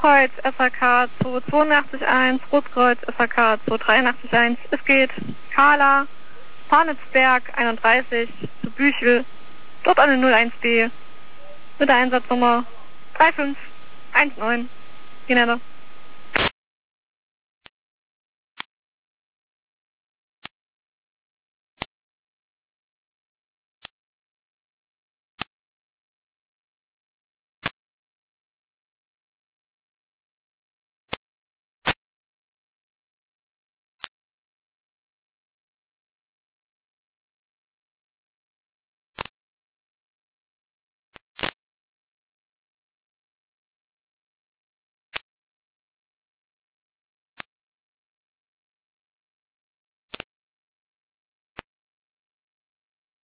Rotkreuz SAK 2881, Rotkreuz SAK 2881. Es geht Carla, Farnitzberg 31 zu Büchel, dort eine 01B mit der Einsatznummer 3519. Genäder.